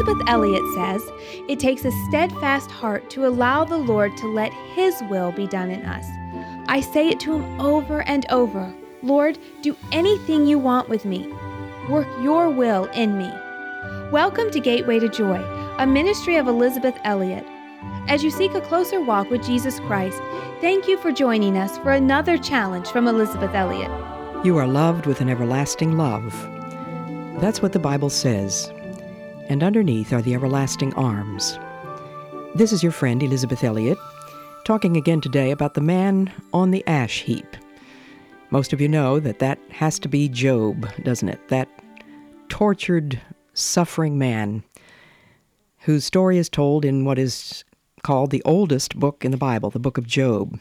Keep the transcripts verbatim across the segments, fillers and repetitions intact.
Elisabeth Elliot says, "It takes a steadfast heart to allow the Lord to let His will be done in us. I say it to Him over and over, Lord, do anything you want with me. Work your will in me." Welcome to Gateway to Joy, a ministry of Elisabeth Elliot. As you seek a closer walk with Jesus Christ, thank you for joining us for another challenge from Elisabeth Elliot. You are loved with an everlasting love. That's what the Bible says. And underneath are the everlasting arms. This is your friend Elisabeth Elliot, talking again today about the man on the ash heap. Most of you know that that has to be Job, doesn't it? That tortured, suffering man whose story is told in what is called the oldest book in the Bible, the book of Job.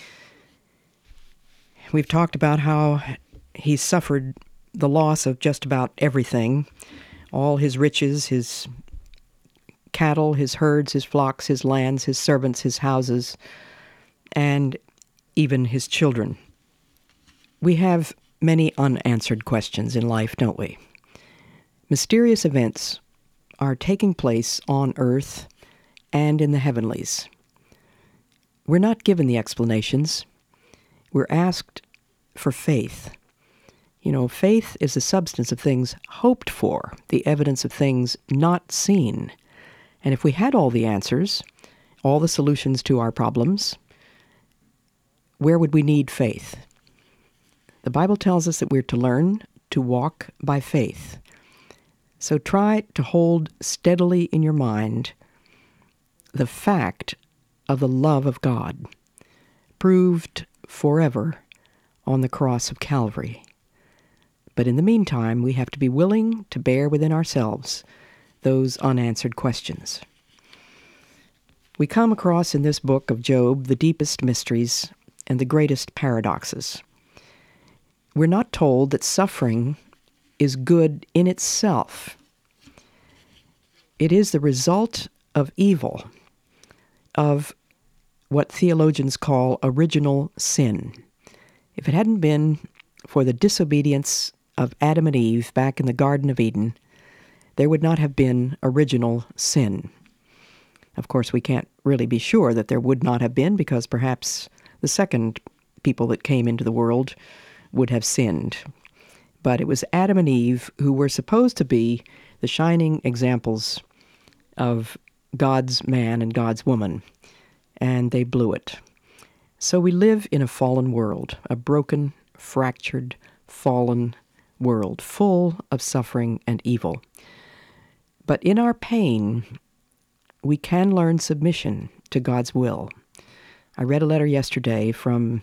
We've talked about how he suffered the loss of just about everything, all his riches, his cattle, his herds, his flocks, his lands, his servants, his houses, and even his children. We have many unanswered questions in life, don't we? Mysterious events are taking place on earth and in the heavenlies. We're not given the explanations. We're asked for faith. You know, faith is the substance of things hoped for, the evidence of things not seen. And if we had all the answers, all the solutions to our problems, where would we need faith? The Bible tells us that we're to learn to walk by faith. So try to hold steadily in your mind the fact of the love of God, proved forever on the cross of Calvary. But in the meantime, we have to be willing to bear within ourselves those unanswered questions. We come across in this book of Job the deepest mysteries and the greatest paradoxes. We're not told that suffering is good in itself. It is the result of evil, of what theologians call original sin. If it hadn't been for the disobedience of Adam and Eve back in the Garden of Eden, there would not have been original sin. Of course, we can't really be sure that there would not have been, because perhaps the second people that came into the world would have sinned. But it was Adam and Eve who were supposed to be the shining examples of God's man and God's woman, and they blew it. So we live in a fallen world, a broken, fractured, fallen world, full of suffering and evil. But in our pain, we can learn submission to God's will. I read a letter yesterday from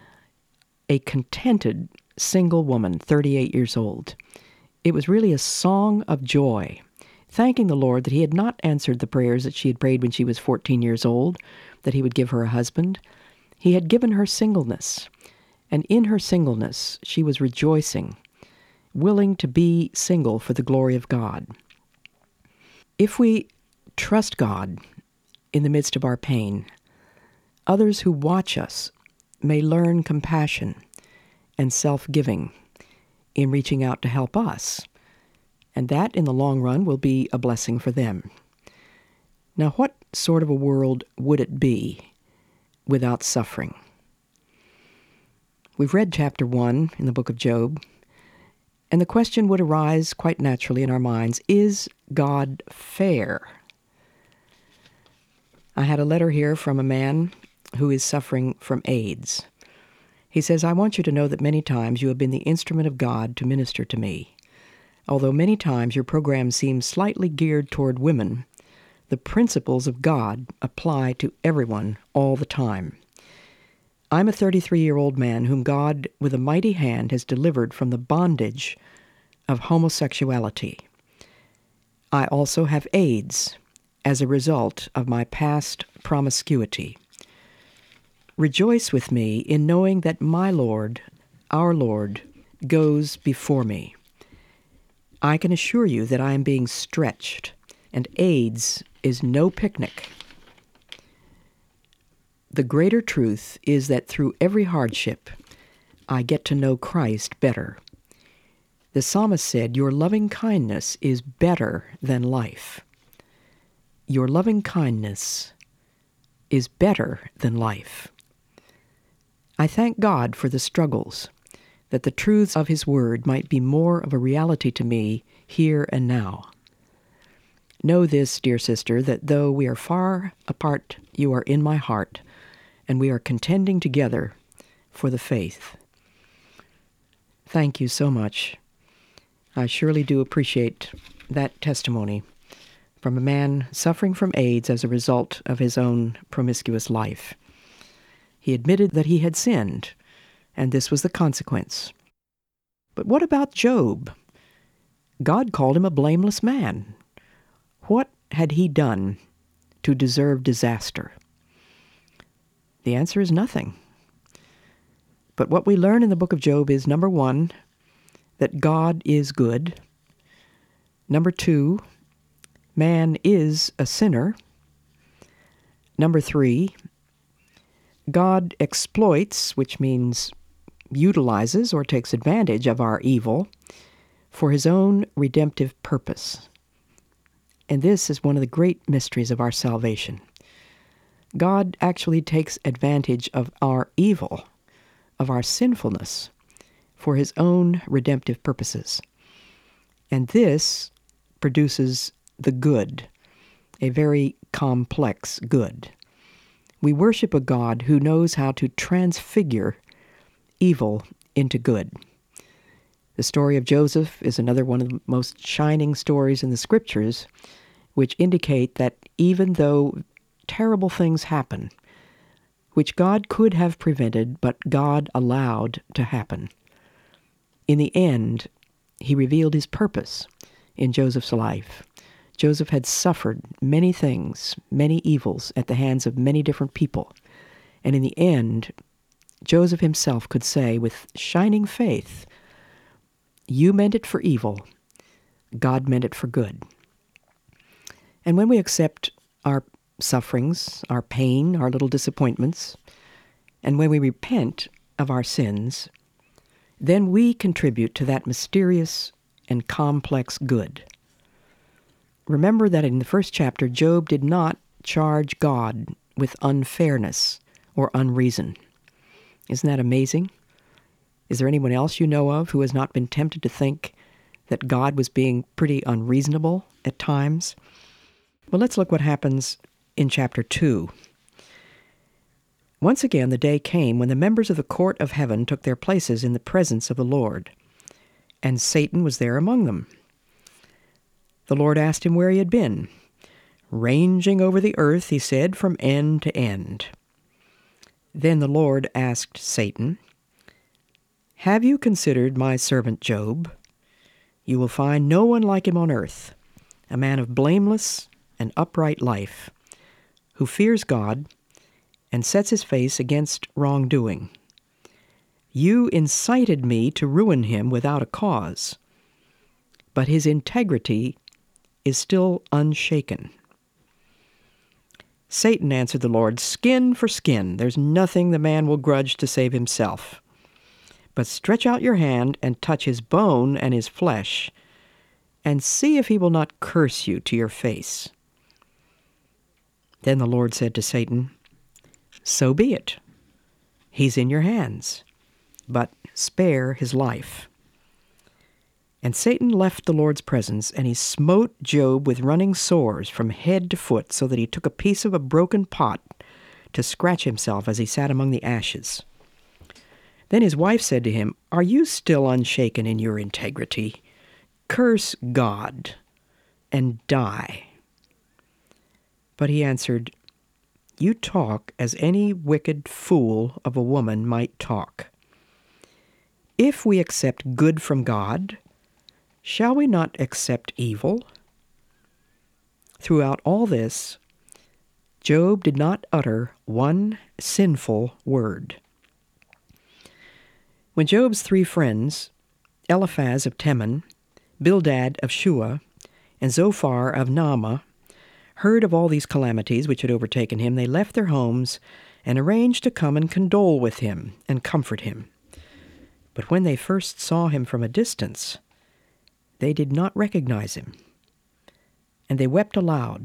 a contented single woman, thirty-eight years old. It was really a song of joy, thanking the Lord that He had not answered the prayers that she had prayed when she was fourteen years old, that He would give her a husband. He had given her singleness, and in her singleness she was rejoicing, willing to be single for the glory of God. If we trust God in the midst of our pain, others who watch us may learn compassion and self-giving in reaching out to help us, and that in the long run will be a blessing for them. Now, what sort of a world would it be without suffering? We've read chapter one in the book of Job, and the question would arise quite naturally in our minds, is God fair? I had a letter here from a man who is suffering from AIDS. He says, "I want you to know that many times you have been the instrument of God to minister to me. Although many times your program seems slightly geared toward women, the principles of God apply to everyone all the time. I'm a thirty-three-year-old man whom God, with a mighty hand, has delivered from the bondage of homosexuality. I also have AIDS as a result of my past promiscuity. Rejoice with me in knowing that my Lord, our Lord, goes before me. I can assure you that I am being stretched, and AIDS is no picnic. The greater truth is that through every hardship, I get to know Christ better. The psalmist said, "Your loving kindness is better than life." your loving kindness is better than life. I thank God for the struggles, that the truths of His Word might be more of a reality to me here and now. Know this, dear sister, that though we are far apart, you are in my heart, and we are contending together for the faith. Thank you so much. I surely do appreciate that testimony from a man suffering from AIDS as a result of his own promiscuous life. He admitted that he had sinned, and this was the consequence. But what about Job? God called him a blameless man. What had he done to deserve disaster? The answer is nothing. But what we learn in the book of Job is, number one, that God is good. Number two, man is a sinner. Number three, God exploits, which means utilizes or takes advantage of our evil for His own redemptive purpose. And this is one of the great mysteries of our salvation. God actually takes advantage of our evil, of our sinfulness, for His own redemptive purposes. And this produces the good, a very complex good. We worship a God who knows how to transfigure evil into good. The story of Joseph is another one of the most shining stories in the Scriptures, which indicate that even though terrible things happen, which God could have prevented, but God allowed to happen, in the end, He revealed His purpose in Joseph's life. Joseph had suffered many things, many evils at the hands of many different people. And in the end, Joseph himself could say with shining faith, "You meant it for evil, God meant it for good." And when we accept our sufferings, our pain, our little disappointments, and when we repent of our sins, then we contribute to that mysterious and complex good. Remember that in the first chapter, Job did not charge God with unfairness or unreason. Isn't that amazing? Is there anyone else you know of who has not been tempted to think that God was being pretty unreasonable at times? Well, let's look what happens in chapter two. Once again, the day came when the members of the court of heaven took their places in the presence of the Lord, and Satan was there among them. The Lord asked him where he had been. "Ranging over the earth," he said, "from end to end." Then the Lord asked Satan, "Have you considered my servant Job? You will find no one like him on earth, a man of blameless and upright life, who fears God and sets his face against wrongdoing. You incited me to ruin him without a cause, but his integrity is still unshaken." Satan answered the Lord, "Skin for skin. There's nothing the man will grudge to save himself. But stretch out your hand and touch his bone and his flesh, and see if he will not curse you to your face." Then the Lord said to Satan, "So be it. He's in your hands, but spare his life." And Satan left the Lord's presence, and he smote Job with running sores from head to foot, so that he took a piece of a broken pot to scratch himself as he sat among the ashes. Then his wife said to him, "Are you still unshaken in your integrity? Curse God and die." But he answered, "You talk as any wicked fool of a woman might talk. If we accept good from God, shall we not accept evil?" Throughout all this, Job did not utter one sinful word. When Job's three friends, Eliphaz of Teman, Bildad of Shua, and Zophar of Naamah, heard of all these calamities which had overtaken him, they left their homes and arranged to come and condole with him and comfort him. But when they first saw him from a distance, they did not recognize him, and they wept aloud,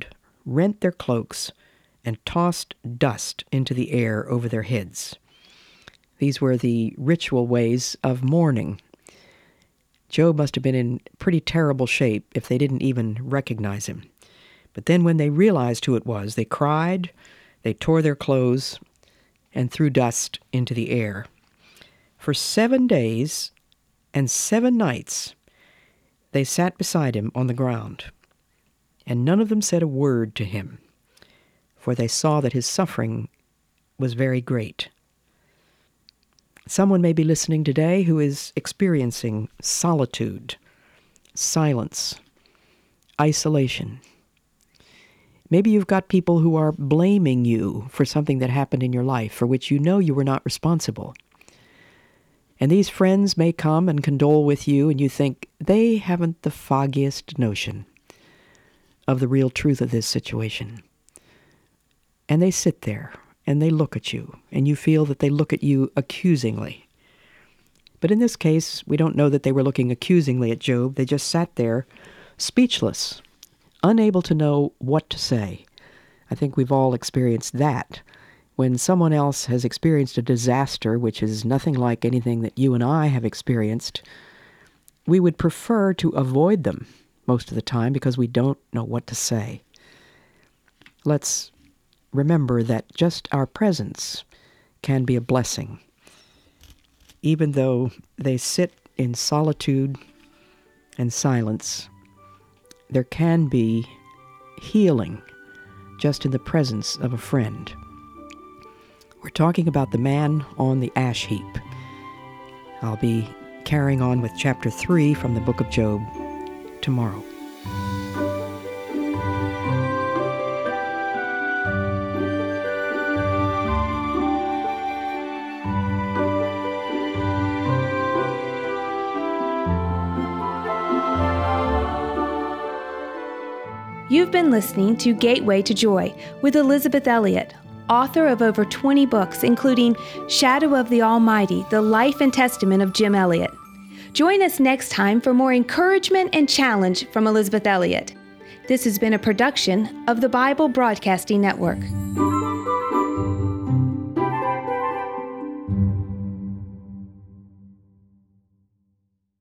rent their cloaks, and tossed dust into the air over their heads. These were the ritual ways of mourning. Job must have been in pretty terrible shape if they didn't even recognize him. But then when they realized who it was, they cried, they tore their clothes, and threw dust into the air. For seven days and seven nights they sat beside him on the ground, and none of them said a word to him, for they saw that his suffering was very great. Someone may be listening today who is experiencing solitude, silence, isolation. Maybe you've got people who are blaming you for something that happened in your life for which you know you were not responsible. And these friends may come and condole with you, and you think they haven't the foggiest notion of the real truth of this situation. And they sit there, and they look at you, and you feel that they look at you accusingly. But in this case, we don't know that they were looking accusingly at Job. They just sat there, speechless, unable to know what to say. I think we've all experienced that. When someone else has experienced a disaster, which is nothing like anything that you and I have experienced, we would prefer to avoid them most of the time because we don't know what to say. Let's remember that just our presence can be a blessing. Even though they sit in solitude and silence, there can be healing just in the presence of a friend. We're talking about the man on the ash heap. I'll be carrying on with chapter three from the book of Job tomorrow. You've been listening to Gateway to Joy with Elizabeth Elliot, author of over twenty books, including Shadow of the Almighty, The Life and Testament of Jim Elliot. Join us next time for more encouragement and challenge from Elizabeth Elliot. This has been a production of the Bible Broadcasting Network.